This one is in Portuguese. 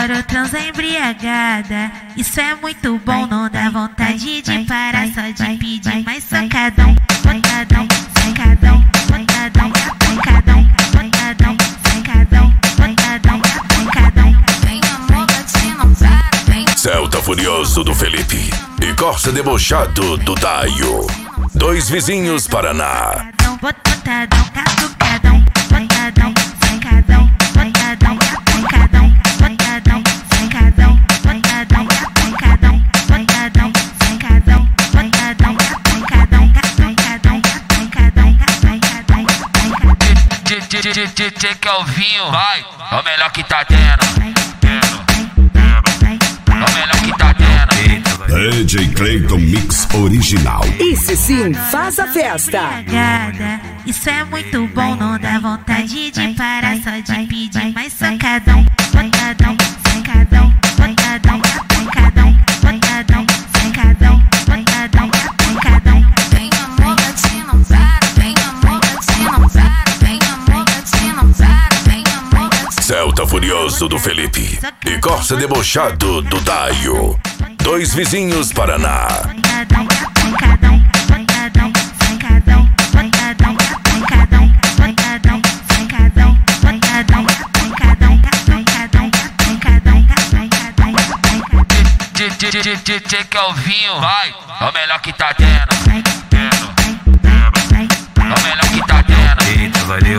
adoro transar embriagada. Isso é muito bom, não dá vontade de parar, só de pedir mais sacadão, sacadão, sacadão, sacadão, sacadão, sacadão, sacadão, sacadão, sacadão. Vem amor, bate não para, vem. Celta Furioso do Felipe e Corsa Debochado do Daio. Dois vizinhos Paraná. Botadão, catucadão, botadão, sacadão, botadão, sacadão, botadão, sacadão, botadão, sacadão, botadão, sacadão, botadão, sacadão, sacadão, sacadão, sacadão. DJ Kelvinho, vai, é o melhor que tá tendo. É o melhor que tá tendo. DJ Clayton Mix Original. Esse sim, faz a festa. Isso é muito bom, não dá vontade de parar, só de pedir mais sacadão, botadão, sacadão, botadão, sacadão, botadão, sacadão, botadão, sacadão. Vem amor, bate não para, vem amor, bate não para, vem amor, bate não para, vem amor, bate. Celta Furioso do Felipe e Corsa Debochado do Daio. Dois vizinhos Paraná. Botadão, sacadão, botadão, sacadão, botadão, sacadão, botadão, sacadão, botadão, sacadão, sacadão, sacadão, sacadão. DJ Kelvinho, vai, é o melhor que tá tendo. É o melhor que tá tendo. Eita, valeu.